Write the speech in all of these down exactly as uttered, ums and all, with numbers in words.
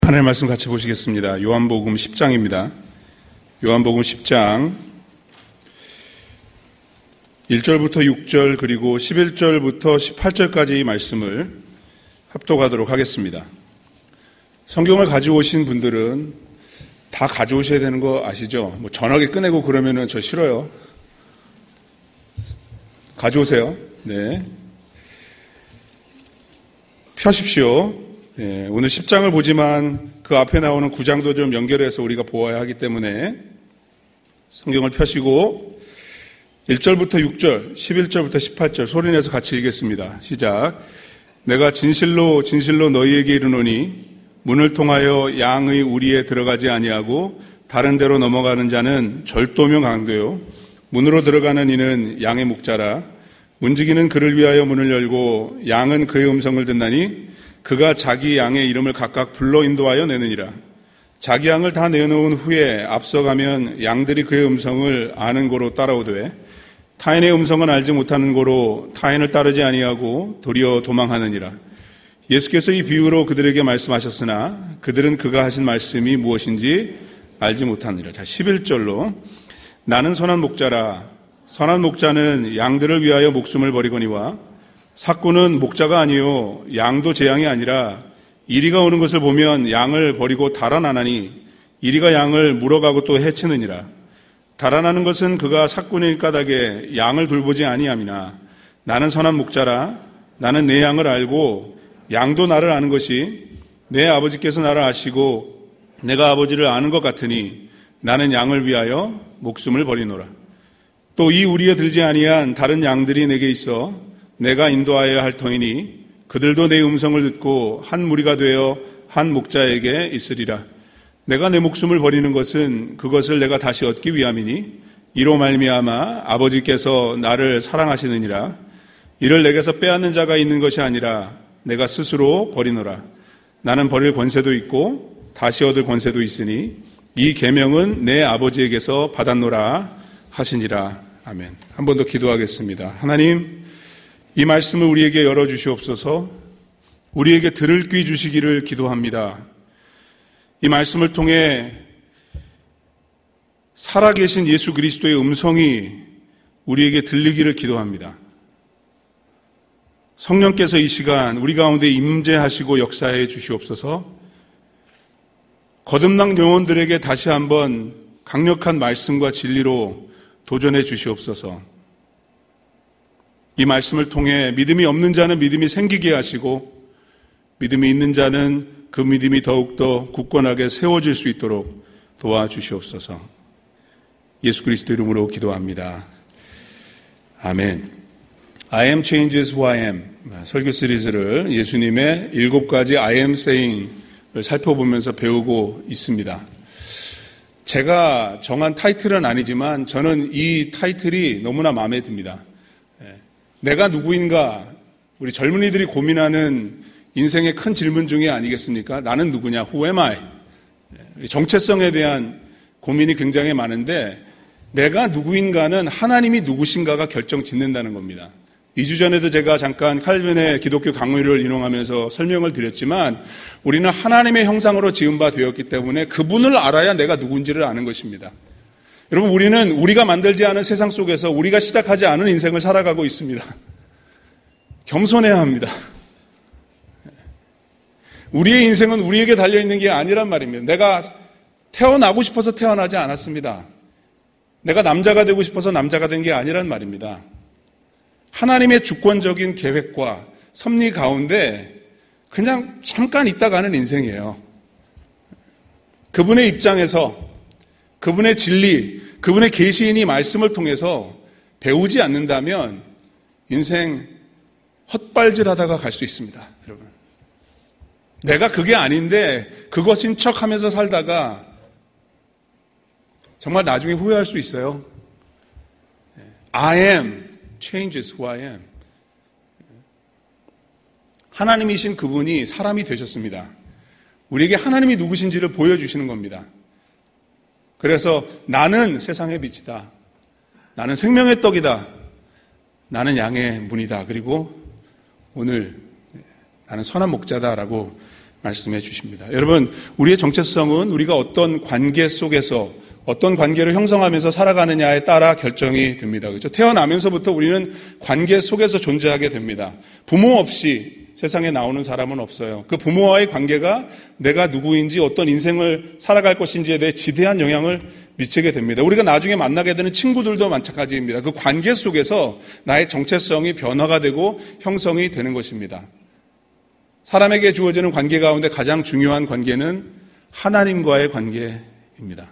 하나님의 말씀 같이 보시겠습니다. 요한복음 십 장입니다. 요한복음 십 장 일 절부터 육 절 그리고 십일 절부터 십팔 절까지 말씀을 합독하도록 하겠습니다. 성경을 가지고 오신 분들은 다 가져오셔야 되는 거 아시죠? 뭐 전화기 꺼내고 그러면은 저 싫어요. 가져오세요. 네. 펴십시오. 네, 오늘 십 장을 보지만 그 앞에 나오는 구 장도 좀 연결해서 우리가 보아야 하기 때문에 성경을 펴시고 일 절부터 육 절, 십일 절부터 십팔 절 소리내서 같이 읽겠습니다. 시작. 내가 진실로 진실로 너희에게 이르노니 문을 통하여 양의 우리에 들어가지 아니하고 다른 데로 넘어가는 자는 절도며 강도요 문으로 들어가는 이는 양의 목자라. 문지기는 그를 위하여 문을 열고 양은 그의 음성을 듣나니 그가 자기 양의 이름을 각각 불러 인도하여 내느니라. 자기 양을 다 내어놓은 후에 앞서가면 양들이 그의 음성을 아는 고로 따라오되 타인의 음성은 알지 못하는 고로 타인을 따르지 아니하고 도리어 도망하느니라. 예수께서 이 비유로 그들에게 말씀하셨으나 그들은 그가 하신 말씀이 무엇인지 알지 못하느니라. 자, 십일 절로 나는 선한 목자라. 선한 목자는 양들을 위하여 목숨을 버리거니와 삭구는 목자가 아니요 양도 제 양이 아니라 이리가 오는 것을 보면 양을 버리고 달아나나니 이리가 양을 물어가고 또 해치느니라. 달아나는 것은 그가 삭구니일 까닭에 양을 돌보지 아니함이나 나는 선한 목자라. 나는 내 양을 알고 양도 나를 아는 것이 내 아버지께서 나를 아시고 내가 아버지를 아는 것 같으니 나는 양을 위하여 목숨을 버리노라. 또 이 우리에 들지 아니한 다른 양들이 내게 있어 내가 인도하여야 할 터이니 그들도 내 음성을 듣고 한 무리가 되어 한 목자에게 있으리라. 내가 내 목숨을 버리는 것은 그것을 내가 다시 얻기 위함이니 이로 말미암아 아버지께서 나를 사랑하시느니라. 이를 내게서 빼앗는 자가 있는 것이 아니라 내가 스스로 버리노라. 나는 버릴 권세도 있고 다시 얻을 권세도 있으니 이 계명은 내 아버지에게서 받았노라 하시니라. 아멘. 한 번 더 기도하겠습니다. 하나님, 이 말씀을 우리에게 열어주시옵소서. 우리에게 들을 귀 주시기를 기도합니다. 이 말씀을 통해 살아계신 예수 그리스도의 음성이 우리에게 들리기를 기도합니다. 성령께서 이 시간 우리 가운데 임재하시고 역사해 주시옵소서. 거듭난 영혼들에게 다시 한번 강력한 말씀과 진리로 도전해 주시옵소서. 이 말씀을 통해 믿음이 없는 자는 믿음이 생기게 하시고 믿음이 있는 자는 그 믿음이 더욱더 굳건하게 세워질 수 있도록 도와주시옵소서. 예수 그리스도 이름으로 기도합니다. 아멘. I am changes who I am 설교 시리즈를 예수님의 일곱 가지 I am saying을 살펴보면서 배우고 있습니다. 제가 정한 타이틀은 아니지만 저는 이 타이틀이 너무나 마음에 듭니다. 내가 누구인가? 우리 젊은이들이 고민하는 인생의 큰 질문 중에 아니겠습니까? 나는 누구냐? Who am I? 정체성에 대한 고민이 굉장히 많은데 내가 누구인가는 하나님이 누구신가가 결정짓는다는 겁니다. 이 주 전에도 제가 잠깐 칼빈의 기독교 강의를 인용하면서 설명을 드렸지만 우리는 하나님의 형상으로 지은 바 되었기 때문에 그분을 알아야 내가 누군지를 아는 것입니다. 여러분, 우리는 우리가 만들지 않은 세상 속에서 우리가 시작하지 않은 인생을 살아가고 있습니다. 겸손해야 합니다. 우리의 인생은 우리에게 달려있는 게 아니란 말입니다. 내가 태어나고 싶어서 태어나지 않았습니다. 내가 남자가 되고 싶어서 남자가 된 게 아니란 말입니다. 하나님의 주권적인 계획과 섭리 가운데 그냥 잠깐 있다 가는 인생이에요. 그분의 입장에서 그분의 진리, 그분의 계시인이 말씀을 통해서 배우지 않는다면 인생 헛발질하다가 갈 수 있습니다. 여러분, 내가 그게 아닌데 그것인 척하면서 살다가 정말 나중에 후회할 수 있어요. I am changes who I am. 하나님이신 그분이 사람이 되셨습니다. 우리에게 하나님이 누구신지를 보여주시는 겁니다. 그래서 나는 세상의 빛이다. 나는 생명의 떡이다. 나는 양의 문이다. 그리고 오늘 나는 선한 목자다라고 말씀해 주십니다. 여러분, 우리의 정체성은 우리가 어떤 관계 속에서 어떤 관계를 형성하면서 살아가느냐에 따라 결정이 됩니다. 그렇죠? 태어나면서부터 우리는 관계 속에서 존재하게 됩니다. 부모 없이 세상에 나오는 사람은 없어요. 그 부모와의 관계가 내가 누구인지 어떤 인생을 살아갈 것인지에 대해 지대한 영향을 미치게 됩니다. 우리가 나중에 만나게 되는 친구들도 마찬가지입니다. 그 관계 속에서 나의 정체성이 변화가 되고 형성이 되는 것입니다. 사람에게 주어지는 관계 가운데 가장 중요한 관계는 하나님과의 관계입니다.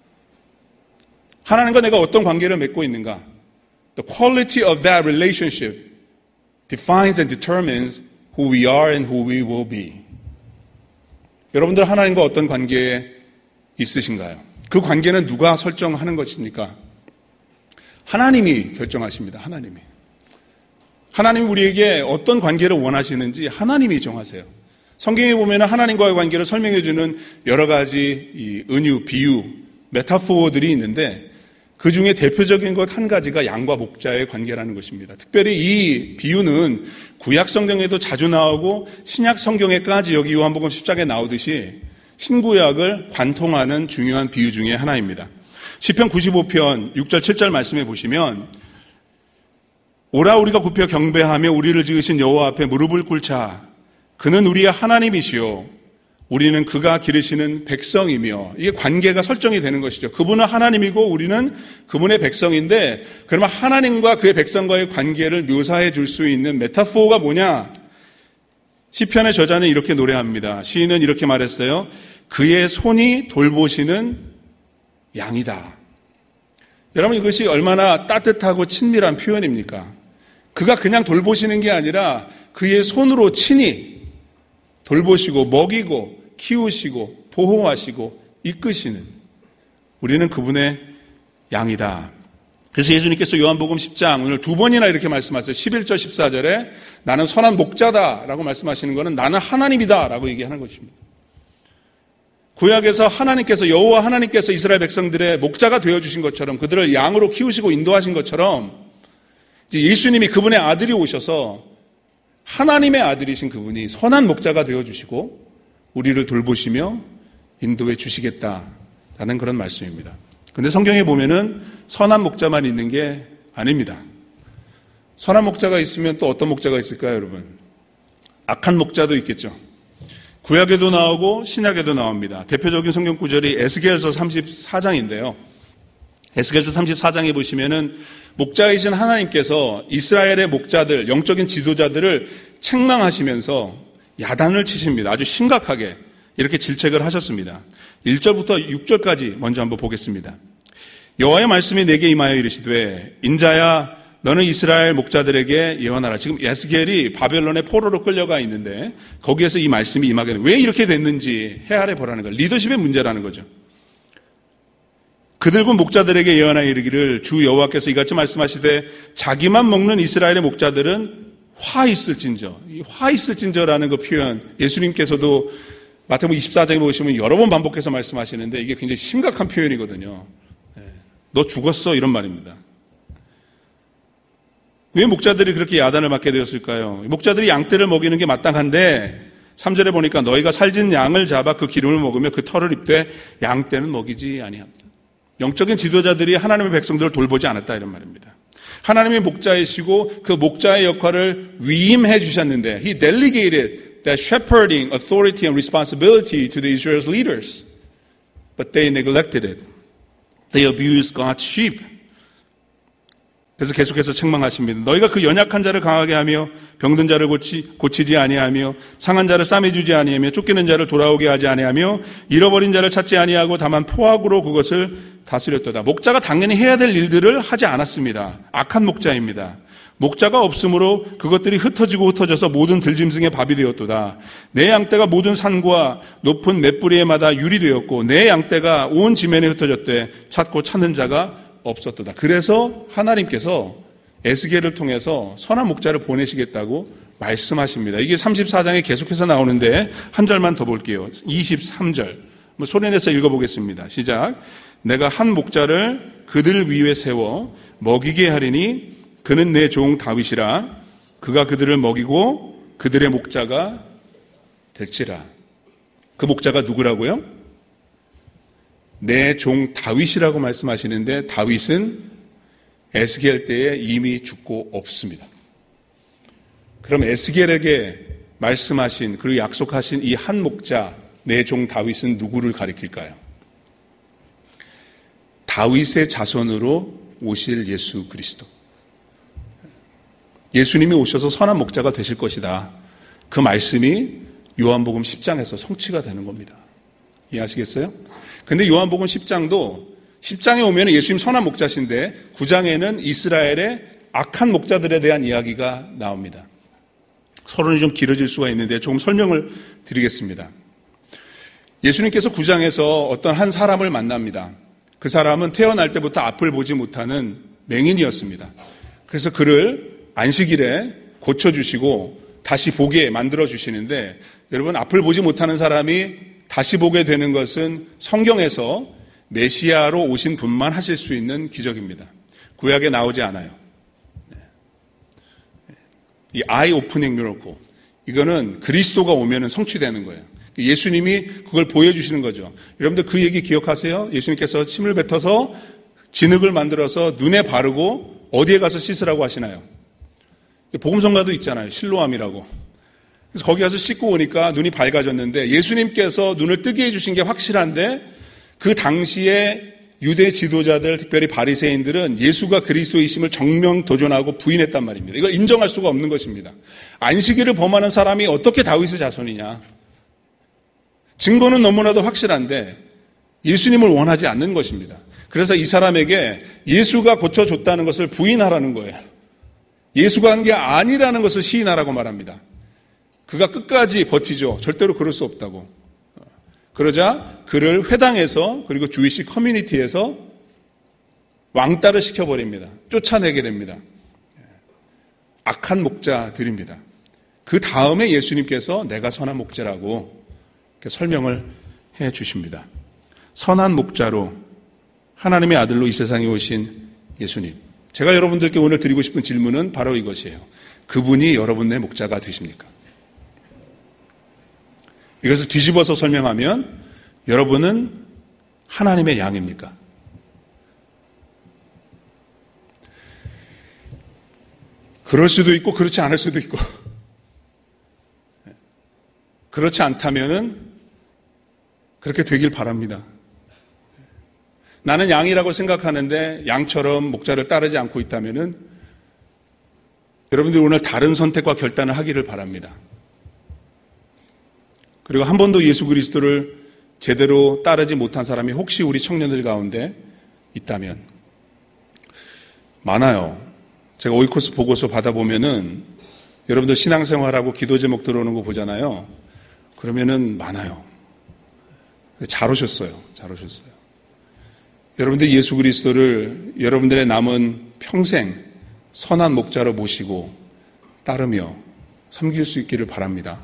하나님과 내가 어떤 관계를 맺고 있는가? The quality of that relationship defines and determines who we are and who we will be. 여러분들 하나님과 어떤 관계에 있으신가요? 그 관계는 누가 설정하는 것입니까? 하나님이 결정하십니다. 하나님이. 하나님이 우리에게 어떤 관계를 원하시는지 하나님이 정하세요. 성경에 보면 하나님과의 관계를 설명해 주는 여러 가지 이 은유, 비유, 메타포들이 있는데 그 중에 대표적인 것 한 가지가 양과 목자의 관계라는 것입니다. 특별히 이 비유는 구약 성경에도 자주 나오고 신약 성경에까지 여기 요한복음 십 장에 나오듯이 신구약을 관통하는 중요한 비유 중에 하나입니다. 시편 구십오 편 육 절 칠 절 말씀해 보시면 오라 우리가 굽혀 경배하며 우리를 지으신 여호와 앞에 무릎을 꿇자. 그는 우리의 하나님이시요 우리는 그가 기르시는 백성이며, 이게 관계가 설정이 되는 것이죠. 그분은 하나님이고 우리는 그분의 백성인데, 그러면 하나님과 그의 백성과의 관계를 묘사해 줄 수 있는 메타포가 뭐냐? 시편의 저자는 이렇게 노래합니다. 시인은 이렇게 말했어요. 그의 손이 돌보시는 양이다. 여러분, 이것이 얼마나 따뜻하고 친밀한 표현입니까? 그가 그냥 돌보시는 게 아니라 그의 손으로 친히 돌보시고 먹이고 키우시고 보호하시고 이끄시는, 우리는 그분의 양이다. 그래서 예수님께서 요한복음 십 장 오늘 두 번이나 이렇게 말씀하세요. 십일 절 십사 절에 나는 선한 목자다라고 말씀하시는 것은 나는 하나님이다라고 얘기하는 것입니다. 구약에서 하나님께서, 여호와 하나님께서 이스라엘 백성들의 목자가 되어주신 것처럼, 그들을 양으로 키우시고 인도하신 것처럼, 이제 예수님이 그분의 아들이 오셔서 하나님의 아들이신 그분이 선한 목자가 되어주시고 우리를 돌보시며 인도해 주시겠다라는 그런 말씀입니다. 그런데 성경에 보면은 선한 목자만 있는 게 아닙니다. 선한 목자가 있으면 또 어떤 목자가 있을까요, 여러분? 악한 목자도 있겠죠. 구약에도 나오고 신약에도 나옵니다. 대표적인 성경 구절이 에스겔서 삼십사 장인데요. 에스겔서 삼십사 장에 보시면은 목자이신 하나님께서 이스라엘의 목자들, 영적인 지도자들을 책망하시면서 야단을 치십니다. 아주 심각하게 이렇게 질책을 하셨습니다. 일 절부터 육 절까지 먼저 한번 보겠습니다. 여호와의 말씀이 내게 임하여 이르시되 인자야 너는 이스라엘 목자들에게 예언하라. 지금 에스겔이 바벨론의 포로로 끌려가 있는데 거기에서 이 말씀이 임하게 돼. 왜 이렇게 됐는지 헤아려 보라는 거예요. 리더십의 문제라는 거죠. 그들과 목자들에게 예언하여 이르기를 주 여호와께서 이같이 말씀하시되 자기만 먹는 이스라엘의 목자들은 화 있을진저. 이 화 있을진저라는 그 표현, 예수님께서도 마태복음 이십사 장에 보시면 여러 번 반복해서 말씀하시는데 이게 굉장히 심각한 표현이거든요. 너 죽었어, 이런 말입니다. 왜 목자들이 그렇게 야단을 맞게 되었을까요? 목자들이 양떼를 먹이는 게 마땅한데 삼 절에 보니까 너희가 살진 양을 잡아 그 기름을 먹으며 그 털을 입되 양떼는 먹이지 아니합니다. 영적인 지도자들이 하나님의 백성들을 돌보지 않았다, 이런 말입니다. 하나님의 목자이시고 그 목자의 역할을 위임해 주셨는데 He delegated that shepherding authority and responsibility to the Israel's leaders. But they neglected it. They abused God's sheep. 그래서 계속해서 책망하십니다. 너희가 그 연약한 자를 강하게 하며 병든 자를 고치, 고치지 아니하며 상한 자를 싸매주지 아니하며 쫓기는 자를 돌아오게 하지 아니하며 잃어버린 자를 찾지 아니하고 다만 포악으로 그것을 다스렸도다. 목자가 당연히 해야 될 일들을 하지 않았습니다. 악한 목자입니다. 목자가 없으므로 그것들이 흩어지고 흩어져서 모든 들짐승의 밥이 되었도다. 내 양떼가 모든 산과 높은 맷뿌리에마다 유리 되었고 내 양떼가 온 지면에 흩어졌되 찾고 찾는 자가 없었도다. 그래서 하나님께서 에스겔을 통해서 선한 목자를 보내시겠다고 말씀하십니다. 이게 삼십사 장에 계속해서 나오는데 한 절만 더 볼게요. 이십삼 절. 소리내서 읽어보겠습니다. 시작. 내가 한 목자를 그들 위에 세워 먹이게 하리니 그는 내 종 다윗이라. 그가 그들을 먹이고 그들의 목자가 될지라. 그 목자가 누구라고요? 내 종 다윗이라고 말씀하시는데 다윗은 에스겔 때에 이미 죽고 없습니다. 그럼 에스겔에게 말씀하신 그리고 약속하신 이 한 목자 내 종 다윗은 누구를 가리킬까요? 다윗의 자손으로 오실 예수 그리스도. 예수님이 오셔서 선한 목자가 되실 것이다. 그 말씀이 요한복음 십 장에서 성취가 되는 겁니다. 이해하시겠어요? 근데 요한복음 십 장도 십 장에 오면 예수님 선한 목자신데 구 장에는 이스라엘의 악한 목자들에 대한 이야기가 나옵니다. 서론이 좀 길어질 수가 있는데 조금 설명을 드리겠습니다. 예수님께서 구 장에서 어떤 한 사람을 만납니다. 그 사람은 태어날 때부터 앞을 보지 못하는 맹인이었습니다. 그래서 그를 안식일에 고쳐주시고 다시 보게 만들어주시는데 여러분 앞을 보지 못하는 사람이 다시 보게 되는 것은 성경에서 메시아로 오신 분만 하실 수 있는 기적입니다. 구약에 나오지 않아요. 이 아이 오프닝 미러클 이거는 그리스도가 오면은 성취되는 거예요. 예수님이 그걸 보여주시는 거죠. 여러분들 그 얘기 기억하세요? 예수님께서 침을 뱉어서 진흙을 만들어서 눈에 바르고 어디에 가서 씻으라고 하시나요? 복음성가도 있잖아요. 실로암이라고. 그래서 거기 가서 씻고 오니까 눈이 밝아졌는데 예수님께서 눈을 뜨게 해주신 게 확실한데 그 당시에 유대 지도자들 특별히 바리새인들은 예수가 그리스도이심을 정명 도전하고 부인했단 말입니다. 이걸 인정할 수가 없는 것입니다. 안식일을 범하는 사람이 어떻게 다윗의 자손이냐. 증거는 너무나도 확실한데 예수님을 원하지 않는 것입니다. 그래서 이 사람에게 예수가 고쳐줬다는 것을 부인하라는 거예요. 예수가 한 게 아니라는 것을 시인하라고 말합니다. 그가 끝까지 버티죠. 절대로 그럴 수 없다고. 그러자 그를 회당에서 그리고 주이시 커뮤니티에서 왕따를 시켜버립니다. 쫓아내게 됩니다. 악한 목자들입니다. 그 다음에 예수님께서 내가 선한 목자라고 설명을 해 주십니다. 선한 목자로 하나님의 아들로 이 세상에 오신 예수님. 제가 여러분들께 오늘 드리고 싶은 질문은 바로 이것이에요. 그분이 여러분의 목자가 되십니까? 이것을 뒤집어서 설명하면 여러분은 하나님의 양입니까? 그럴 수도 있고 그렇지 않을 수도 있고 그렇지 않다면은 그렇게 되길 바랍니다. 나는 양이라고 생각하는데 양처럼 목자를 따르지 않고 있다면은 여러분들이 오늘 다른 선택과 결단을 하기를 바랍니다. 그리고 한 번도 예수 그리스도를 제대로 따르지 못한 사람이 혹시 우리 청년들 가운데 있다면 많아요. 제가 오이코스 보고서 받아보면은 여러분들 신앙생활하고 기도 제목 들어오는 거 보잖아요. 그러면은 많아요. 잘 오셨어요. 잘 오셨어요. 여러분들 예수 그리스도를 여러분들의 남은 평생 선한 목자로 모시고 따르며 섬길 수 있기를 바랍니다.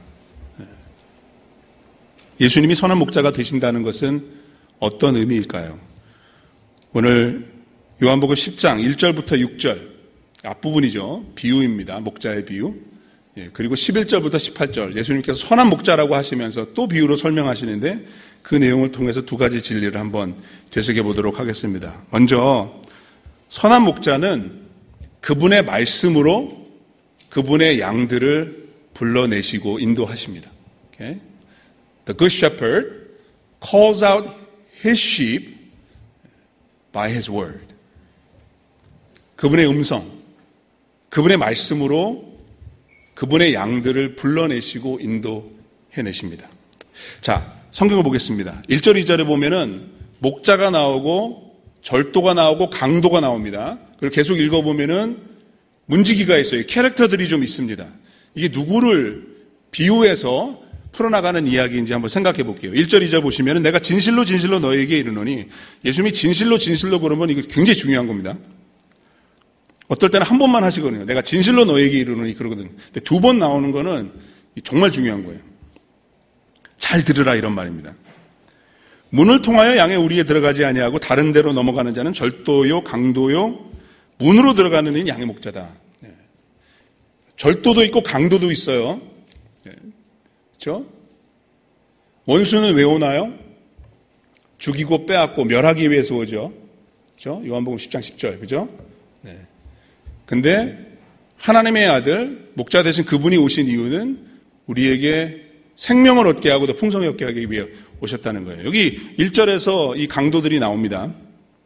예수님이 선한 목자가 되신다는 것은 어떤 의미일까요? 오늘 요한복음 십 장 일 절부터 육 절 앞부분이죠. 비유입니다. 목자의 비유. 예, 그리고 십일 절부터 십팔 절 예수님께서 선한 목자라고 하시면서 또 비유로 설명하시는데 그 내용을 통해서 두 가지 진리를 한번 되새겨보도록 하겠습니다. 먼저 선한 목자는 그분의 말씀으로 그분의 양들을 불러내시고 인도하십니다. Okay? The good shepherd calls out his sheep by his word. 그분의 음성, 그분의 말씀으로 그분의 양들을 불러내시고 인도해내십니다. 자, 성경을 보겠습니다. 일 절, 이 절에 보면은 목자가 나오고 절도가 나오고 강도가 나옵니다. 그리고 계속 읽어보면은 문지기가 있어요. 캐릭터들이 좀 있습니다. 이게 누구를 비유해서 풀어나가는 이야기인지 한번 생각해 볼게요. 일 절, 이 절 보시면은 내가 진실로 진실로 너에게 이르노니 예수님이 진실로 진실로 그러면 이거 굉장히 중요한 겁니다. 어떨 때는 한 번만 하시거든요. 내가 진실로 너에게 이르노니 그러거든요. 근데 두 번 나오는 거는 정말 중요한 거예요. 잘 들으라 이런 말입니다. 문을 통하여 양의 우리에 들어가지 아니하고 다른 데로 넘어가는 자는 절도요 강도요 문으로 들어가는 이는 양의 목자다. 네. 절도도 있고 강도도 있어요. 네. 그렇죠? 원수는 왜 오나요? 죽이고 빼앗고 멸하기 위해서 오죠. 그죠? 요한복음 십 장 십 절. 그죠? 네. 근데 하나님의 아들, 목자 되신 그분이 오신 이유는 우리에게 생명을 얻게 하고 더 풍성히 얻게 하기 위해 오셨다는 거예요. 여기 일 절에서 이 강도들이 나옵니다.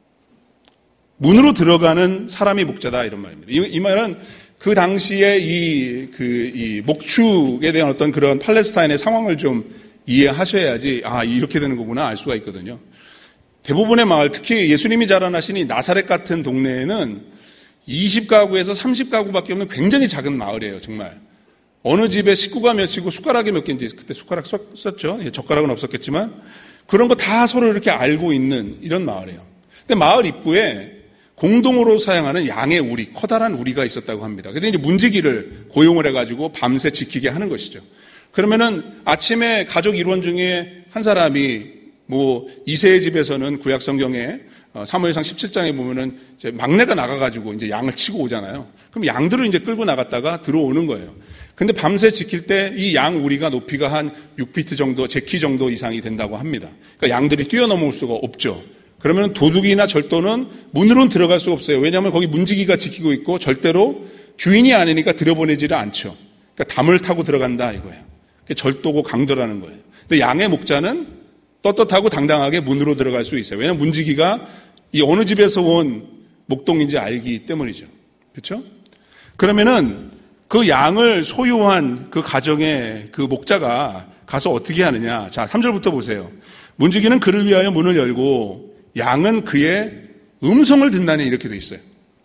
문으로 들어가는 사람이 목자다 이런 말입니다. 이, 이 말은 그 당시에 이, 그, 이 목축에 대한 어떤 그런 팔레스타인의 상황을 좀 이해하셔야지, 아, 이렇게 되는 거구나 알 수가 있거든요. 대부분의 마을, 특히 예수님이 자라나신 이 나사렛 같은 동네에는 이십 가구에서 삼십 가구밖에 없는 굉장히 작은 마을이에요, 정말. 어느 집에 식구가 몇이고 숟가락이 몇 개인지, 그때 숟가락 썼죠. 예, 젓가락은 없었겠지만, 그런 거 다 서로 이렇게 알고 있는 이런 마을이에요. 근데 마을 입구에 공동으로 사용하는 양의 우리, 커다란 우리가 있었다고 합니다. 그런데 이제 문지기를 고용을 해가지고 밤새 지키게 하는 것이죠. 그러면은 아침에 가족 일원 중에 한 사람이 뭐 이세의 집에서는 구약 성경에 사무엘상 십칠 장에 보면은 이제 막내가 나가가지고 이제 양을 치고 오잖아요. 그럼 양들을 이제 끌고 나갔다가 들어오는 거예요. 근데 밤새 지킬 때 이 양 우리가 높이가 한 육 피트 정도, 제 키 정도 이상이 된다고 합니다. 그러니까 양들이 뛰어넘을 수가 없죠. 그러면 도둑이나 절도는 문으로는 들어갈 수가 없어요. 왜냐하면 거기 문지기가 지키고 있고 절대로 주인이 아니니까 들여보내지를 않죠. 그러니까 담을 타고 들어간다 이거예요. 그게 절도고 강도라는 거예요. 근데 양의 목자는 떳떳하고 당당하게 문으로 들어갈 수 있어요. 왜냐하면 문지기가 이 어느 집에서 온 목동인지 알기 때문이죠. 그렇죠? 그러면은 그 양을 소유한 그 가정의 그 목자가 가서 어떻게 하느냐. 자, 삼 절부터 보세요. 문지기는 그를 위하여 문을 열고 양은 그의 음성을 듣나니 이렇게 돼 있어요.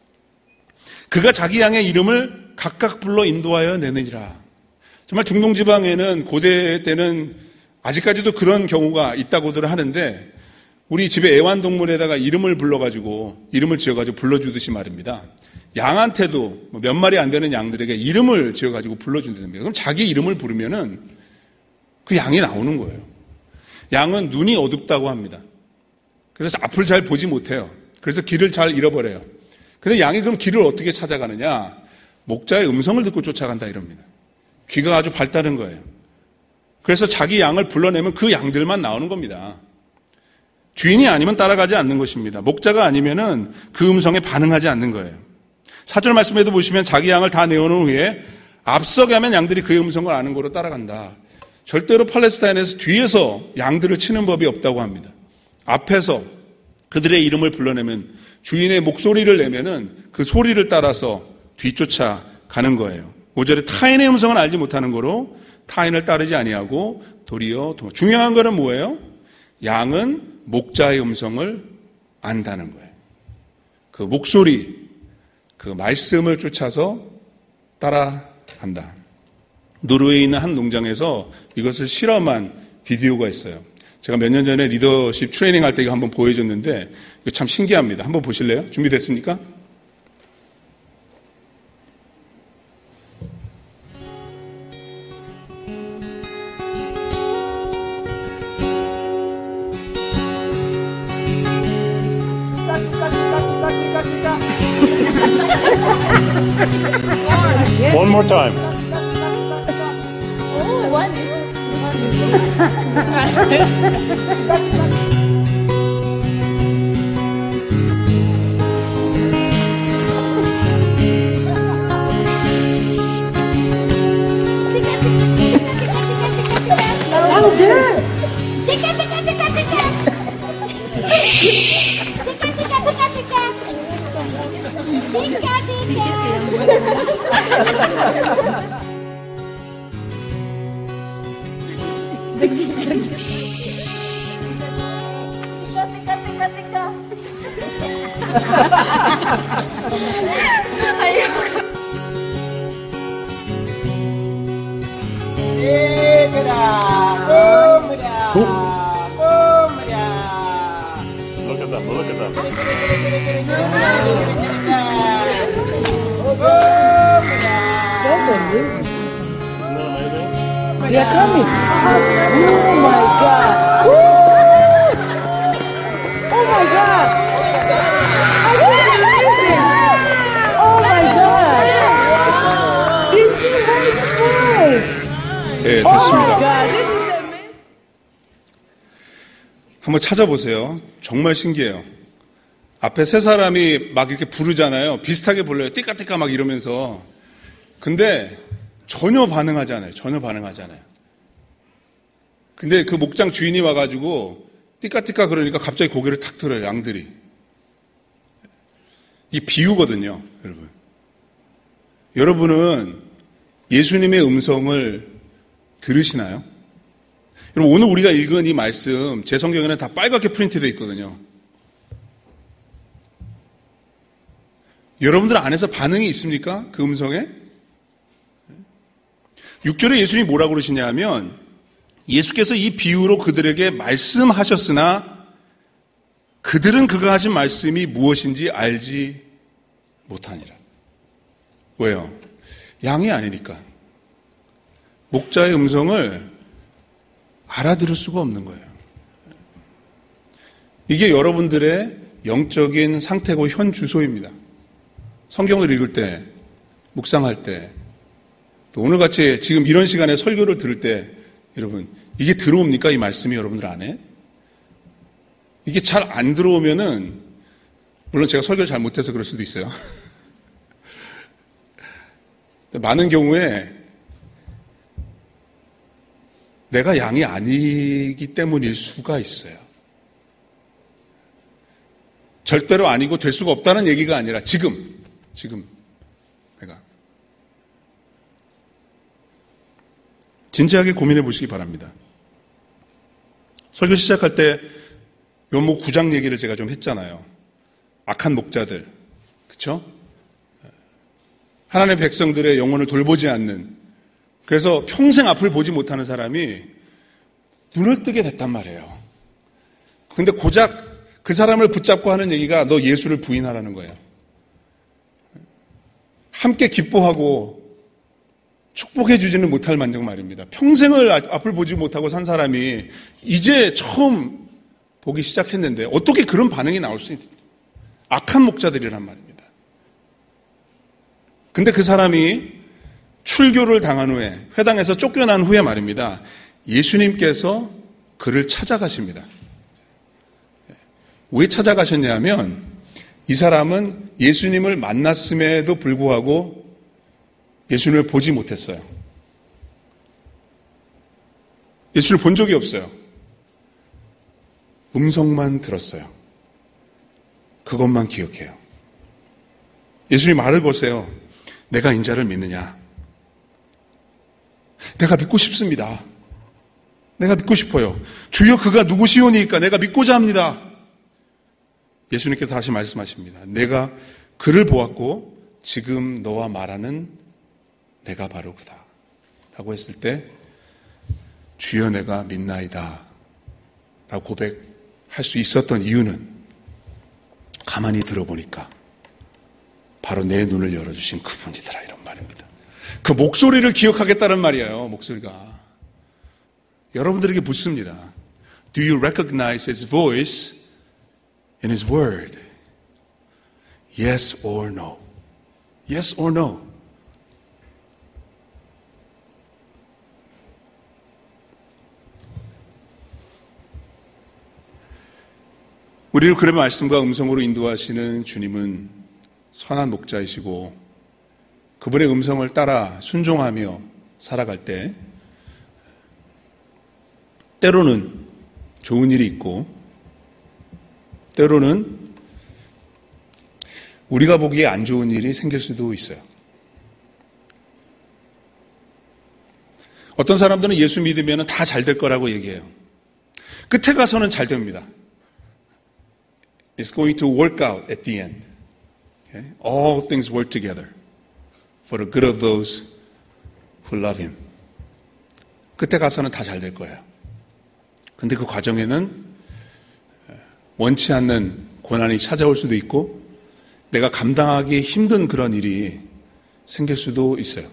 그가 자기 양의 이름을 각각 불러 인도하여 내느니라. 정말 중동지방에는 고대 때는 아직까지도 그런 경우가 있다고들 하는데 우리 집에 애완동물에다가 이름을 불러가지고 이름을 지어가지고 불러주듯이 말입니다. 양한테도 몇 마리 안 되는 양들에게 이름을 지어가지고 불러준답니다. 그럼 자기 이름을 부르면은 그 양이 나오는 거예요. 양은 눈이 어둡다고 합니다. 그래서 앞을 잘 보지 못해요. 그래서 길을 잘 잃어버려요. 근데 양이 그럼 길을 어떻게 찾아가느냐? 목자의 음성을 듣고 쫓아간다 이럽니다. 귀가 아주 밝다는 거예요. 그래서 자기 양을 불러내면 그 양들만 나오는 겁니다. 주인이 아니면 따라가지 않는 것입니다. 목자가 아니면은 그 음성에 반응하지 않는 거예요. 사 절 말씀에도 보시면 자기 양을 다 내어놓은 후에 앞서게 하면 양들이 그의 음성을 아는 거로 따라간다. 절대로 팔레스타인에서 뒤에서 양들을 치는 법이 없다고 합니다. 앞에서 그들의 이름을 불러내면 주인의 목소리를 내면은 그 소리를 따라서 뒤쫓아 가는 거예요. 오 절에 타인의 음성은 알지 못하는 거로 타인을 따르지 아니하고 도리어 도망. 중요한 거는 뭐예요? 양은 목자의 음성을 안다는 거예요. 그 목소리, 그 말씀을 쫓아서 따라간다. 노르웨이에 있는 한 농장에서 이것을 실험한 비디오가 있어요. 제가 몇 년 전에 리더십 트레이닝 할 때 이거 한번 보여줬는데 이거 참 신기합니다. 한번 보실래요? 준비됐습니까? One more time. Oh, one is Oh, good. Tika, tika, tika, tika. Tika, tika, tika, tika. Tika, tika. Tika, tika, tika. Ayoko. Look at them, look at them. That's amazing. Isn't that amazing? They are coming. Oh my God. Woo! Oh my God. I can't believe it. Oh my God. This is very nice. 네, Oh my 됐습니다. God. This is amazing. 한번 찾아보세요. 정말 신기해요. 앞에 세 사람이 막 이렇게 부르잖아요. 비슷하게 불러요. 띠까띠까 막 이러면서. 근데 전혀 반응하지 않아요. 전혀 반응하지 않아요. 근데 그 목장 주인이 와가지고 띠까띠까 그러니까 갑자기 고개를 탁 들어요. 양들이. 이 비유거든요. 여러분. 여러분은 예수님의 음성을 들으시나요? 여러분, 오늘 우리가 읽은 이 말씀 제 성경에는 다 빨갛게 프린트되어 있거든요. 여러분들 안에서 반응이 있습니까? 그 음성에? 육 절에 예수님이 뭐라고 그러시냐 하면 예수께서 이 비유로 그들에게 말씀하셨으나 그들은 그가 하신 말씀이 무엇인지 알지 못하니라. 왜요? 양이 아니니까. 목자의 음성을 알아들을 수가 없는 거예요. 이게 여러분들의 영적인 상태고 현 주소입니다. 성경을 읽을 때, 묵상할 때, 또 오늘같이 지금 이런 시간에 설교를 들을 때 여러분 이게 들어옵니까? 이 말씀이 여러분들 안에? 이게 잘 안 들어오면은 물론 제가 설교를 잘 못해서 그럴 수도 있어요. 많은 경우에 내가 양이 아니기 때문일 수가 있어요. 절대로 아니고 될 수가 없다는 얘기가 아니라 지금, 지금 내가 진지하게 고민해 보시기 바랍니다. 설교 시작할 때 요목 구 장 얘기를 제가 좀 했잖아요. 악한 목자들, 그렇죠? 하나님의 백성들의 영혼을 돌보지 않는, 그래서 평생 앞을 보지 못하는 사람이 눈을 뜨게 됐단 말이에요. 근데 고작 그 사람을 붙잡고 하는 얘기가 너 예수를 부인하라는 거예요. 함께 기뻐하고 축복해 주지는 못할 만정 말입니다. 평생을 앞을 보지 못하고 산 사람이 이제 처음 보기 시작했는데 어떻게 그런 반응이 나올 수 있는 악한 목자들이란 말입니다. 근데 그 사람이 출교를 당한 후에 회당에서 쫓겨난 후에 말입니다. 예수님께서 그를 찾아가십니다. 왜 찾아가셨냐면 이 사람은 예수님을 만났음에도 불구하고 예수님을 보지 못했어요. 예수를 본 적이 없어요. 음성만 들었어요. 그것만 기억해요. 예수님이 말을 거세요. 내가 인자를 믿느냐? 내가 믿고 싶습니다. 내가 믿고 싶어요. 주여 그가 누구시오니까 내가 믿고자 합니다. 예수님께서 다시 말씀하십니다. 내가 그를 보았고 지금 너와 말하는 내가 바로 그다. 라고 했을 때 주여 내가 믿나이다. 라고 고백할 수 있었던 이유는 가만히 들어보니까 바로 내 눈을 열어주신 그분이더라 이런 말입니다. 그 목소리를 기억하겠다는 말이에요. 목소리가. 여러분들에게 묻습니다. Do you recognize his voice in his word? Yes or no? Yes or no? 우리를 그런 말씀과 음성으로 인도하시는 주님은 선한 목자이시고 그분의 음성을 따라 순종하며 살아갈 때 때로는 좋은 일이 있고 때로는 우리가 보기에 안 좋은 일이 생길 수도 있어요. 어떤 사람들은 예수 믿으면 다 잘 될 거라고 얘기해요. 끝에 가서는 잘 됩니다. It's going to work out at the end. Okay? All things work together for the good of those who love him. 끝에 가서는 다 잘 될 거예요. 근데 그 과정에는 원치 않는 고난이 찾아올 수도 있고 내가 감당하기 힘든 그런 일이 생길 수도 있어요.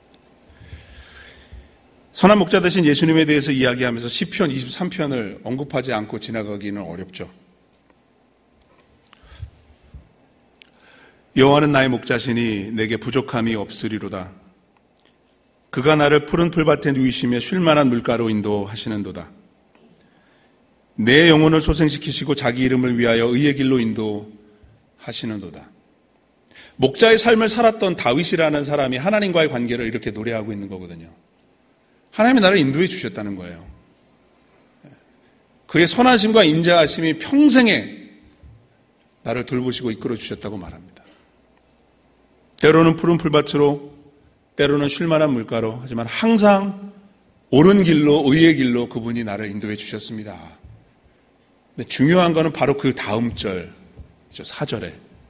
선한 목자 되신 예수님에 대해서 이야기하면서 시편 이십삼 편을 언급하지 않고 지나가기는 어렵죠. 여호와는 나의 목자시니 내게 부족함이 없으리로다. 그가 나를 푸른 풀밭에 누이시며 쉴만한 물가로 인도하시는도다. 내 영혼을 소생시키시고 자기 이름을 위하여 의의 길로 인도하시는도다. 목자의 삶을 살았던 다윗이라는 사람이 하나님과의 관계를 이렇게 노래하고 있는 거거든요. 하나님이 나를 인도해 주셨다는 거예요. 그의 선하심과 인자하심이 평생에 나를 돌보시고 이끌어 주셨다고 말합니다. 때로는 푸른 풀밭으로, 때로는 쉴만한 물가로, 하지만 항상 옳은 길로, 의의 길로 그분이 나를 인도해 주셨습니다. 근데 중요한 거는 바로 그 다음 절, 사 절에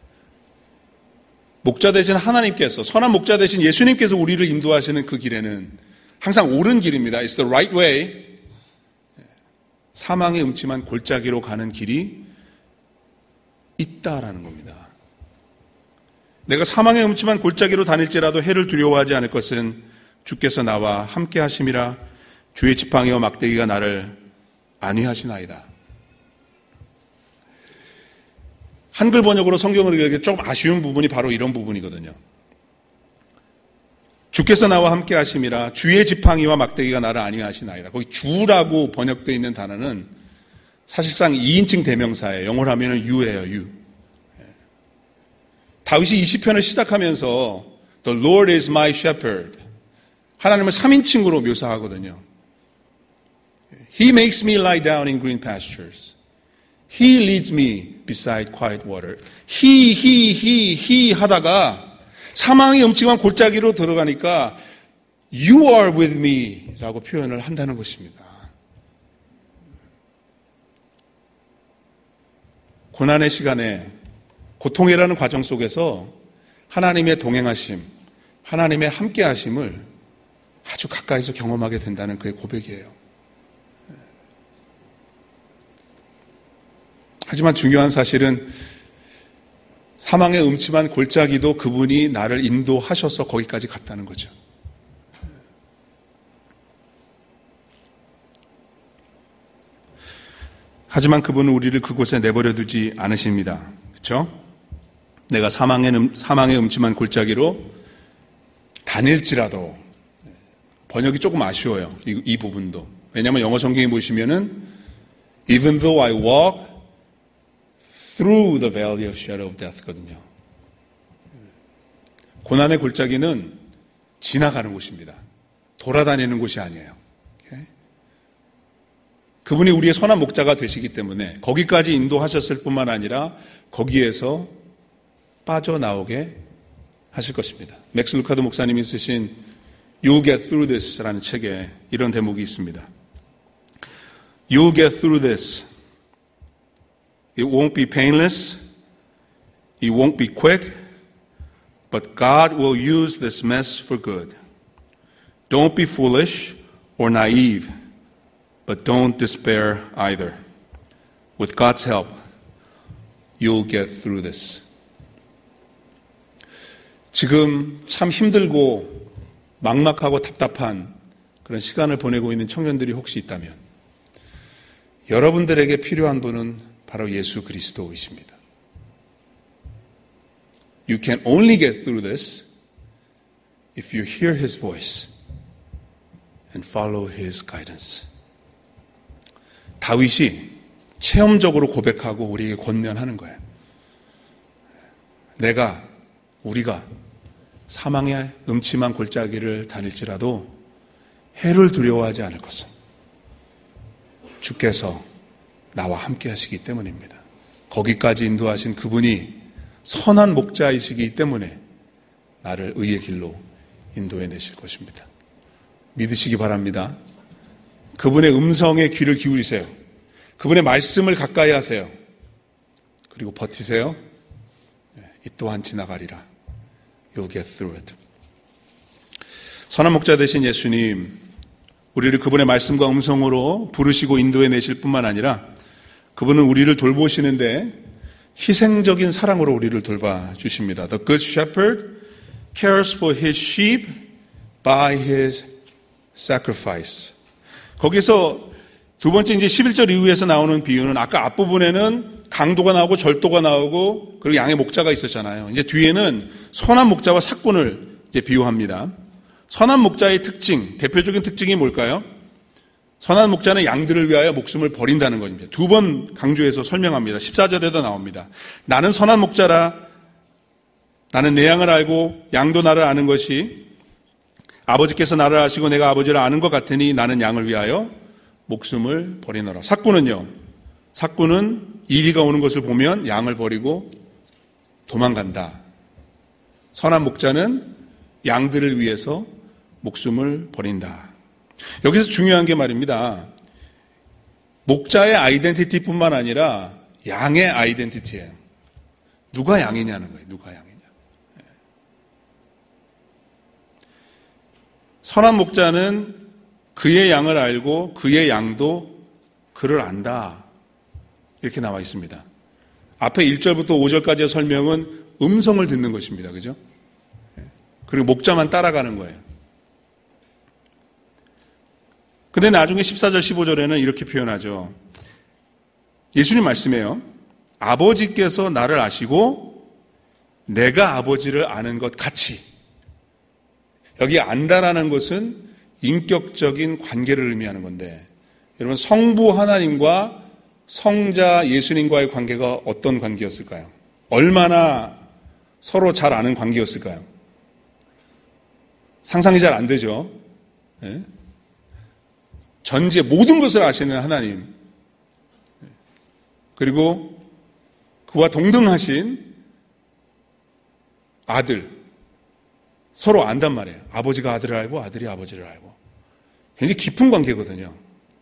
목자 되신 하나님께서, 선한 목자 되신 예수님께서 우리를 인도하시는 그 길에는 항상 옳은 길입니다. It's the right way. 사망의 음침한 골짜기로 가는 길이 있다라는 겁니다. 내가 사망의 음침한 골짜기로 다닐지라도 해를 두려워하지 않을 것은 주께서 나와 함께 하심이라. 주의 지팡이와 막대기가 나를 안위하시나이다. 한글 번역으로 성경을 읽기 조금 아쉬운 부분이 바로 이런 부분이거든요. 주께서 나와 함께 하심이라. 주의 지팡이와 막대기가 나를 안위하시나이다. 거기 주라고 번역되어 있는 단어는 사실상 이인칭 대명사예요. 영어로 하면 you예요. you. 다윗이 이 시편을 시작하면서 The Lord is my shepherd. 하나님을 삼인칭으로 묘사하거든요. He makes me lie down in green pastures. He leads me beside quiet water. He, he, he, he 하다가 사망의 음침한 골짜기로 들어가니까 You are with me 라고 표현을 한다는 것입니다. 고난의 시간에, 고통이라는 과정 속에서 하나님의 동행하심, 하나님의 함께하심을 아주 가까이서 경험하게 된다는 그의 고백이에요. 하지만 중요한 사실은 사망의 음침한 골짜기도 그분이 나를 인도하셔서 거기까지 갔다는 거죠. 하지만 그분은 우리를 그곳에 내버려 두지 않으십니다. 그렇죠? 내가 사망의, 음, 사망의 음침한 골짜기로 다닐지라도, 번역이 조금 아쉬워요. 이, 이 부분도. 왜냐하면 영어 성경에 보시면은 Even though I walk through the valley of shadow of death 거든요. 고난의 골짜기는 지나가는 곳입니다. 돌아다니는 곳이 아니에요. 그분이 우리의 선한 목자가 되시기 때문에 거기까지 인도하셨을 뿐만 아니라 거기에서 빠져나오게 하실 것입니다. 맥스 루카드 목사님이 쓰신 You'll get through this 라는 책에 이런 대목이 있습니다. You'll get through this. It won't be painless. It won't be quick. But God will use this mess for good. Don't be foolish or naive. But don't despair either. With God's help, you'll get through this. 지금 참 힘들고 막막하고 답답한 그런 시간을 보내고 있는 청년들이 혹시 있다면 여러분들에게 필요한 분은 바로 예수 그리스도이십니다. You can only get through this if you hear His voice and follow His guidance. 다윗이 체험적으로 고백하고 우리에게 권면하는 거예요. 내가, 우리가 사망의 음침한 골짜기를 다닐지라도 해를 두려워하지 않을 것은 주께서 나와 함께 하시기 때문입니다. 거기까지 인도하신 그분이 선한 목자이시기 때문에 나를 의의 길로 인도해 내실 것입니다. 믿으시기 바랍니다. 그분의 음성에 귀를 기울이세요. 그분의 말씀을 가까이 하세요. 그리고 버티세요. 이 또한 지나가리라. You'll get through it. 선한 목자 되신 예수님, 우리를 그분의 말씀과 음성으로 부르시고 인도해 내실 뿐만 아니라 그분은 우리를 돌보시는데 희생적인 사랑으로 우리를 돌봐주십니다. The good shepherd cares for his sheep by his sacrifice. 거기서 두 번째 이제 십일 절 이후에서 나오는 비유는 아까 앞부분에는 강도가 나오고 절도가 나오고 그리고 양의 목자가 있었잖아요. 이제 뒤에는 선한 목자와 삭군을 이제 비유합니다. 선한 목자의 특징, 대표적인 특징이 뭘까요? 선한 목자는 양들을 위하여 목숨을 버린다는 것입니다. 두 번 강조해서 설명합니다. 십사 절에도 나옵니다. 나는 선한 목자라. 나는 내 양을 알고 양도 나를 아는 것이 아버지께서 나를 아시고 내가 아버지를 아는 것 같으니 나는 양을 위하여 목숨을 버리노라. 삭구는요. 삭구는 이리가 오는 것을 보면 양을 버리고 도망간다. 선한 목자는 양들을 위해서 목숨을 버린다. 여기서 중요한 게 말입니다. 목자의 아이덴티티뿐만 아니라 양의 아이덴티티예요. 누가 양이냐는 거예요. 누가 양이냐. 선한 목자는 그의 양을 알고 그의 양도 그를 안다. 이렇게 나와 있습니다. 앞에 일 절부터 오 절까지의 설명은 음성을 듣는 것입니다. 그죠? 그리고 목자만 따라가는 거예요. 근데 나중에 십사 절, 십오 절에는 이렇게 표현하죠. 예수님 말씀해요. 아버지께서 나를 아시고 내가 아버지를 아는 것 같이. 여기 안다라는 것은 인격적인 관계를 의미하는 건데, 여러분 성부 하나님과 성자 예수님과의 관계가 어떤 관계였을까요? 얼마나 서로 잘 아는 관계였을까요? 상상이 잘 안 되죠. 네? 전지의 모든 것을 아시는 하나님, 그리고 그와 동등하신 아들, 서로 안단 말이에요. 아버지가 아들을 알고 아들이 아버지를 알고. 굉장히 깊은 관계거든요.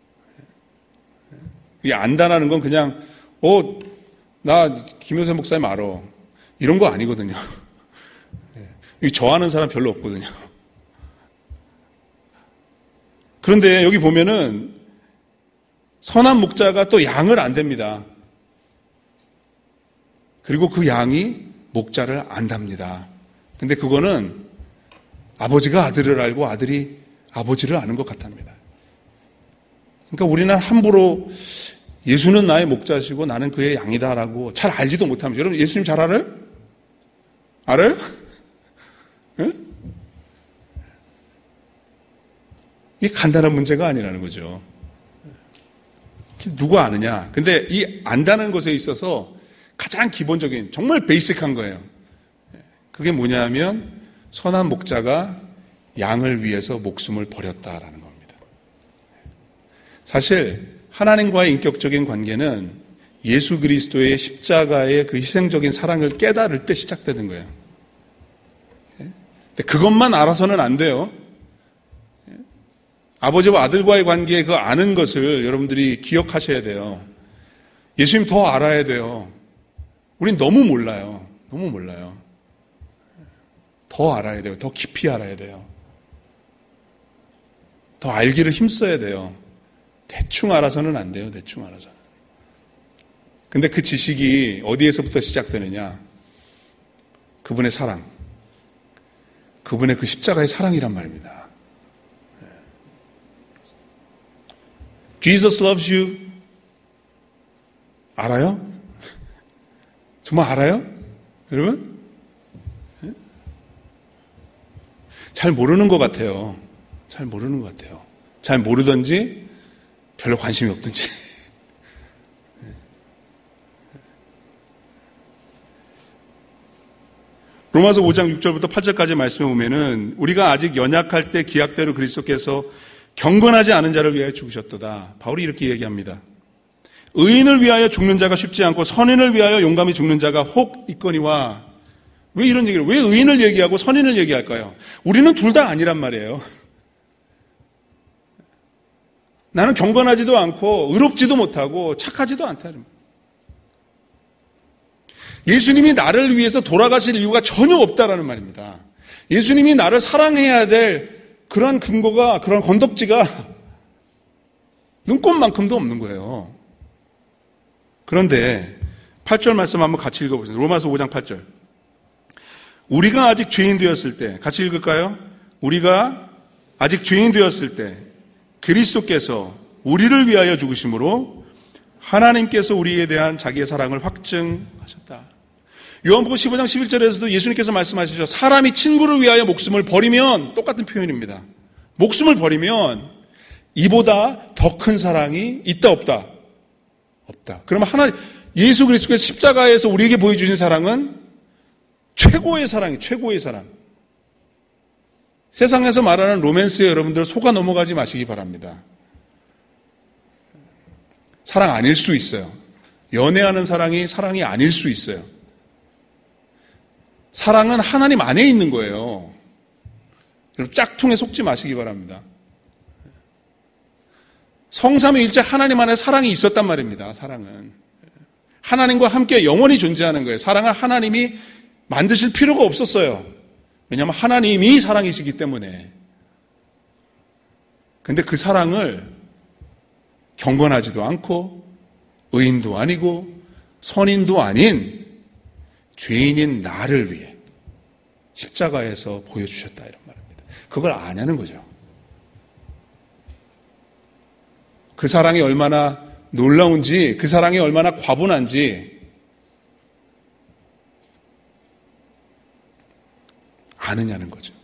이게 안다라는 건 그냥 어, 나 김효세 목사님 알아. 이런 거 아니거든요. 저 아는 사람 별로 없거든요. 그런데 여기 보면은 선한 목자가 또 양을 안댑니다. 그리고 그 양이 목자를 안답니다. 근데 그거는 아버지가 아들을 알고 아들이 아버지를 아는 것 같답니다. 그러니까 우리는 함부로 예수는 나의 목자시고 나는 그의 양이다라고 잘 알지도 못합니다. 여러분 예수님 잘 알아요? 알아요? 네? 이게 간단한 문제가 아니라는 거죠. 누가 아느냐? 근데 이 안다는 것에 있어서 가장 기본적인 정말 베이직한 거예요. 그게 뭐냐면 선한 목자가 양을 위해서 목숨을 버렸다라는 겁니다. 사실 하나님과의 인격적인 관계는 예수 그리스도의 십자가의 그 희생적인 사랑을 깨달을 때 시작되는 거예요. 근데 그것만 알아서는 안 돼요. 아버지와 아들과의 관계에 그 아는 것을 여러분들이 기억하셔야 돼요. 예수님 더 알아야 돼요. 우린 너무 몰라요. 너무 몰라요. 더 알아야 돼요. 더 깊이 알아야 돼요. 더 알기를 힘써야 돼요. 대충 알아서는 안 돼요. 대충 알아서는. 근데 그 지식이 어디에서부터 시작되느냐? 그분의 사랑. 그분의 그 십자가의 사랑이란 말입니다. Jesus loves you. 알아요? 정말 알아요? 여러분? 잘 모르는 것 같아요. 잘 모르는 것 같아요. 잘 모르든지 별로 관심이 없든지. 로마서 오 장 육 절부터 팔 절까지 말씀해 보면은 우리가 아직 연약할 때 기약대로 그리스도께서 경건하지 않은 자를 위하여 죽으셨도다. 바울이 이렇게 얘기합니다. 의인을 위하여 죽는 자가 쉽지 않고 선인을 위하여 용감히 죽는 자가 혹 있거니와. 왜 이런 얘기를, 왜 의인을 얘기하고 선인을 얘기할까요? 우리는 둘 다 아니란 말이에요. 나는 경건하지도 않고 의롭지도 못하고 착하지도 않다는. 예수님이 나를 위해서 돌아가실 이유가 전혀 없다라는 말입니다. 예수님이 나를 사랑해야 될 그런 근거가, 그런 건덕지가 눈꼽만큼도 없는 거예요. 그런데 팔 절 말씀 한번 같이 읽어보세요. 로마서 오 장 팔 절. 우리가 아직 죄인 되었을 때, 같이 읽을까요? 우리가 아직 죄인 되었을 때 그리스도께서 우리를 위하여 죽으심으로 하나님께서 우리에 대한 자기의 사랑을 확증하셨다. 요한복음 십오 장 십일 절에서도 예수님께서 말씀하시죠. 사람이 친구를 위하여 목숨을 버리면, 똑같은 표현입니다. 목숨을 버리면 이보다 더 큰 사랑이 있다 없다? 없다. 그러면 하나님 예수 그리스도의 십자가에서 우리에게 보여주신 사랑은 최고의 사랑이 최고의 사랑. 세상에서 말하는 로맨스에 여러분들 속아 넘어가지 마시기 바랍니다. 사랑 아닐 수 있어요. 연애하는 사랑이 사랑이 아닐 수 있어요. 사랑은 하나님 안에 있는 거예요. 여러분 짝퉁에 속지 마시기 바랍니다. 성삼위일체 하나님 안에 사랑이 있었단 말입니다. 사랑은 하나님과 함께 영원히 존재하는 거예요. 사랑을 하나님이 만드실 필요가 없었어요. 왜냐하면 하나님이 사랑이시기 때문에. 그런데 그 사랑을 경건하지도 않고 의인도 아니고 선인도 아닌 죄인인 나를 위해 십자가에서 보여주셨다 이런 말입니다. 그걸 아냐는 거죠. 그 사랑이 얼마나 놀라운지, 그 사랑이 얼마나 과분한지 아느냐는 거죠.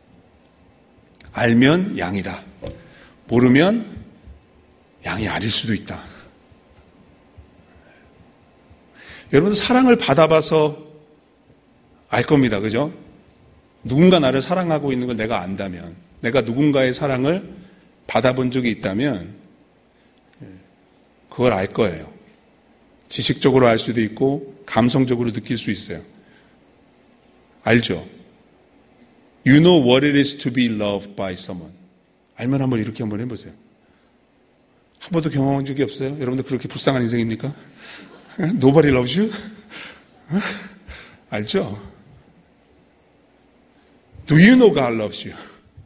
알면 양이다. 모르면 양이 아닐 수도 있다. 여러분 사랑을 받아봐서 알 겁니다. 그죠? 누군가 나를 사랑하고 있는 걸 내가 안다면, 내가 누군가의 사랑을 받아본 적이 있다면 그걸 알 거예요. 지식적으로 알 수도 있고 감성적으로 느낄 수 있어요. 알죠? You know what it is to be loved by someone. 알면 한번 이렇게 한번 해보세요. 한 번도 경험한 적이 없어요? 여러분들 그렇게 불쌍한 인생입니까? Nobody loves you? 알죠? Do you know God loves you?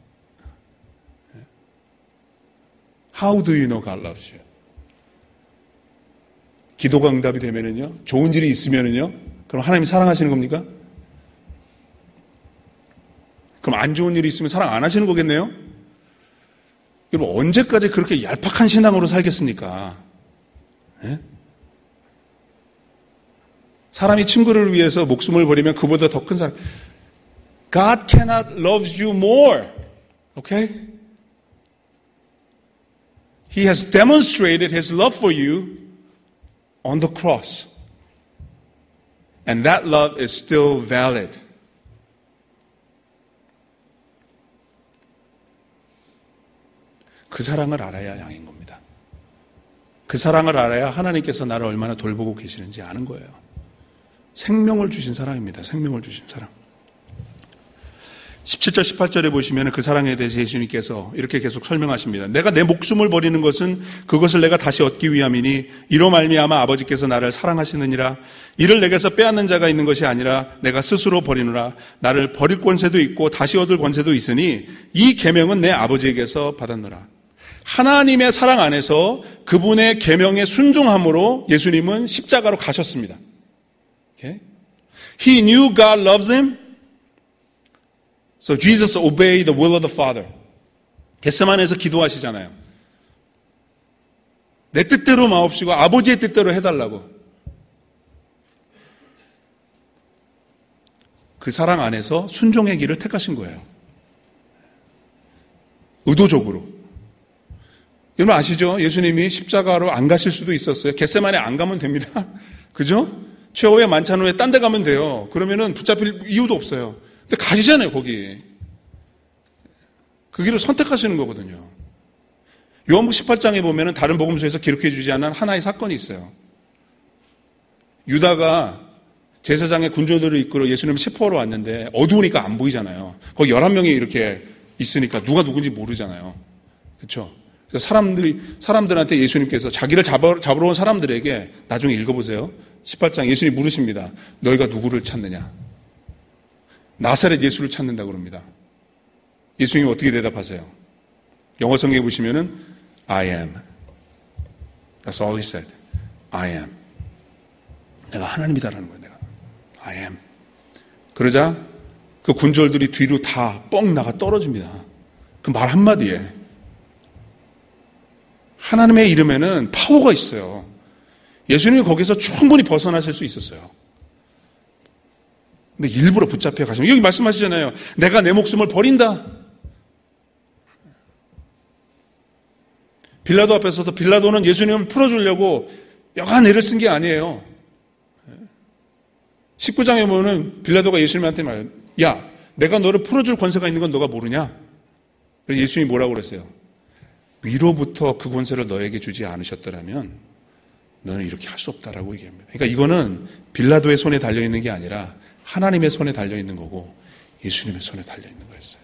How do you know God loves you? 기도가 응답이 되면은요, 좋은 일이 있으면은요, 그럼 하나님이 사랑하시는 겁니까? 그럼 안 좋은 일이 있으면 사랑 안 하시는 거겠네요? 여러분, 언제까지 그렇게 얄팍한 신앙으로 살겠습니까? 예? 사람이 친구를 위해서 목숨을 버리면 그보다 더 큰 사랑. God cannot love you more. Okay? He has demonstrated His love for you on the cross. And that love is still valid. 그 사랑을 알아야 양인 겁니다. 그 사랑을 알아야 하나님께서 나를 얼마나 돌보고 계시는지 아는 거예요. 생명을 주신 사랑입니다. 생명을 주신 사랑. 십칠 절, 십팔 절에 보시면 그 사랑에 대해서 예수님께서 이렇게 계속 설명하십니다. 내가 내 목숨을 버리는 것은 그것을 내가 다시 얻기 위함이니 이로 말미암아 아버지께서 나를 사랑하시느니라. 이를 내게서 빼앗는 자가 있는 것이 아니라 내가 스스로 버리노라. 나를 버릴 권세도 있고 다시 얻을 권세도 있으니 이 계명은 내 아버지에게서 받았노라. 하나님의 사랑 안에서 그분의 계명에 순종함으로 예수님은 십자가로 가셨습니다. Okay? He knew God loves him. So Jesus obeyed the will of the Father. 겟세마네에서 기도하시잖아요. 내 뜻대로 마옵시고 아버지의 뜻대로 해달라고. 그 사랑 안에서 순종의 길을 택하신 거예요. 의도적으로. 여러분 아시죠? 예수님이 십자가로 안 가실 수도 있었어요. 겟세마네 안 가면 됩니다. 그죠? 최후의 만찬 후에 딴 데 가면 돼요. 그러면은 붙잡힐 이유도 없어요. 근데 가시잖아요, 거기. 그 길을 선택하시는 거거든요. 요한복음 십팔 장에 보면은 다른 복음서에서 기록해 주지 않은 하나의 사건이 있어요. 유다가 제사장의 군조들을 이끌어 예수님을 체포하러 왔는데 어두우니까 안 보이잖아요. 거기 열한 명이 이렇게 있으니까 누가 누군지 모르잖아요. 그렇죠? 그래서 사람들이, 사람들한테 예수님께서 자기를 잡아, 잡으러 온 사람들에게 나중에 읽어보세요. 십팔 장 예수님이 물으십니다. 너희가 누구를 찾느냐? 나사렛 예수를 찾는다고 그럽니다. 예수님이 어떻게 대답하세요? 영어 성경에 보시면은 I am. That's all he said. I am. 내가 하나님이다라는 거예요. 내가. I am. 그러자 그 군졸들이 뒤로 다 뻥 나가 떨어집니다. 그 말 한마디에 하나님의 이름에는 파워가 있어요. 예수님이 거기서 충분히 벗어나실 수 있었어요. 근데 일부러 붙잡혀 가시면 여기 말씀하시잖아요. 내가 내 목숨을 버린다. 빌라도 앞에 서서 빌라도는 예수님을 풀어주려고 여간 애를 쓴 게 아니에요. 십구 장에 보면 빌라도가 예수님한테 말해요. 야, 내가 너를 풀어줄 권세가 있는 건 너가 모르냐? 그래서 예수님이 뭐라고 그랬어요? 위로부터 그 권세를 너에게 주지 않으셨더라면 너는 이렇게 할 수 없다라고 얘기합니다. 그러니까 이거는 빌라도의 손에 달려있는 게 아니라 하나님의 손에 달려있는 거고 예수님의 손에 달려있는 거였어요.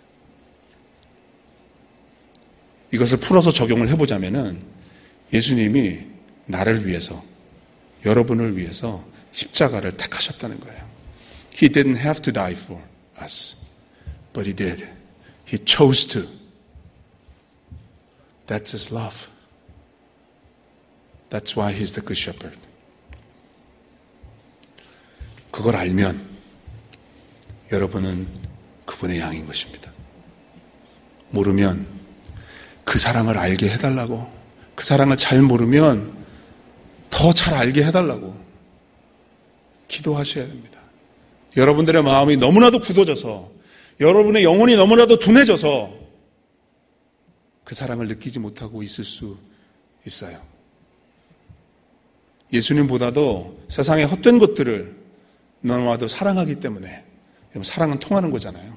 이것을 풀어서 적용을 해보자면은 예수님이 나를 위해서, 여러분을 위해서 십자가를 택하셨다는 거예요. He didn't have to die for us, but He did. He chose to. That's His love. That's why He's the Good Shepherd. 그걸 알면 여러분은 그분의 양인 것입니다. 모르면 그 사랑을 알게 해달라고, 그 사랑을 잘 모르면 더 잘 알게 해달라고 기도하셔야 됩니다. 여러분들의 마음이 너무나도 굳어져서, 여러분의 영혼이 너무나도 둔해져서 그 사랑을 느끼지 못하고 있을 수 있어요. 예수님보다도 세상의 헛된 것들을 너무나도 사랑하기 때문에, 사랑은 통하는 거잖아요.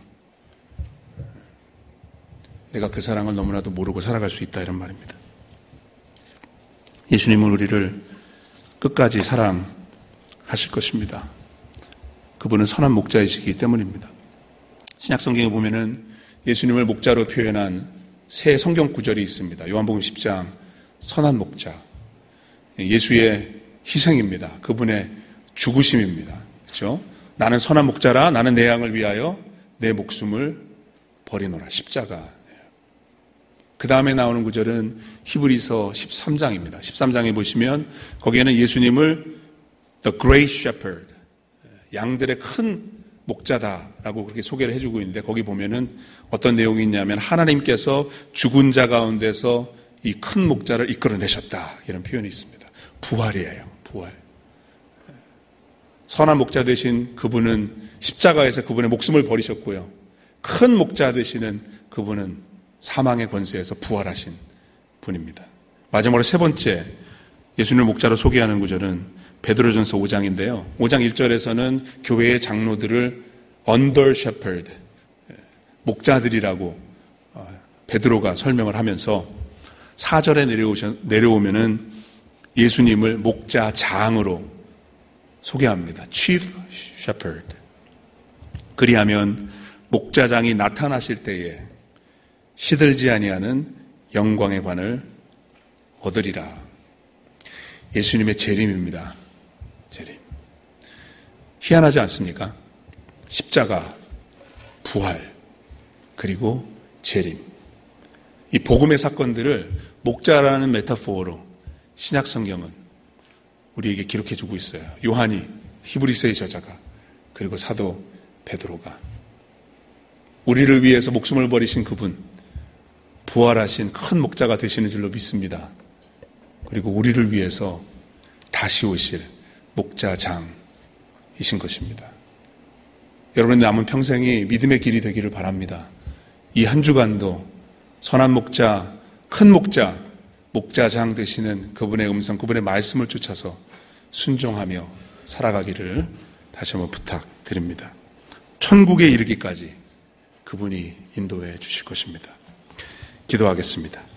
내가 그 사랑을 너무나도 모르고 살아갈 수 있다, 이런 말입니다. 예수님은 우리를 끝까지 사랑하실 것입니다. 그분은 선한 목자이시기 때문입니다. 신약성경에 보면은 예수님을 목자로 표현한 새 성경 구절이 있습니다. 요한복음 십 장, 선한 목자. 예수의 희생입니다. 그분의 죽으심입니다. 그렇죠? 나는 선한 목자라, 나는 내 양을 위하여 내 목숨을 버리노라. 십자가. 그 다음에 나오는 구절은 히브리서 십삼 장입니다. 십삼 장에 보시면 거기에는 예수님을 The Great Shepherd, 양들의 큰 목자다라고 그렇게 소개를 해주고 있는데, 거기 보면은 어떤 내용이 있냐면 하나님께서 죽은 자 가운데서 이 큰 목자를 이끌어내셨다, 이런 표현이 있습니다. 부활이에요. 부활. 선한 목자 되신 그분은 십자가에서 그분의 목숨을 버리셨고요. 큰 목자 되시는 그분은 사망의 권세에서 부활하신 분입니다. 마지막으로 세 번째 예수님을 목자로 소개하는 구절은 베드로전서 오 장인데요. 오 장 일 절에서는 교회의 장로들을 under shepherd, 목자들이라고 베드로가 설명을 하면서 사 절에 내려오면은 예수님을 목자장으로 소개합니다. chief shepherd. 그리하면 목자장이 나타나실 때에 시들지 아니하는 영광의 관을 얻으리라. 예수님의 재림입니다. 재림. 희한하지 않습니까? 십자가, 부활, 그리고 재림. 이 복음의 사건들을 목자라는 메타포어로 신약 성경은 우리에게 기록해 주고 있어요. 요한이, 히브리서의 저자가, 그리고 사도 베드로가. 우리를 위해서 목숨을 버리신 그분, 부활하신 큰 목자가 되시는 줄로 믿습니다. 그리고 우리를 위해서 다시 오실 목자장이신 것입니다. 여러분의 남은 평생이 믿음의 길이 되기를 바랍니다. 이 한 주간도 선한 목자, 큰 목자, 목자장 되시는 그분의 음성, 그분의 말씀을 쫓아서 순종하며 살아가기를 다시 한번 부탁드립니다. 천국에 이르기까지 그분이 인도해 주실 것입니다. 기도하겠습니다.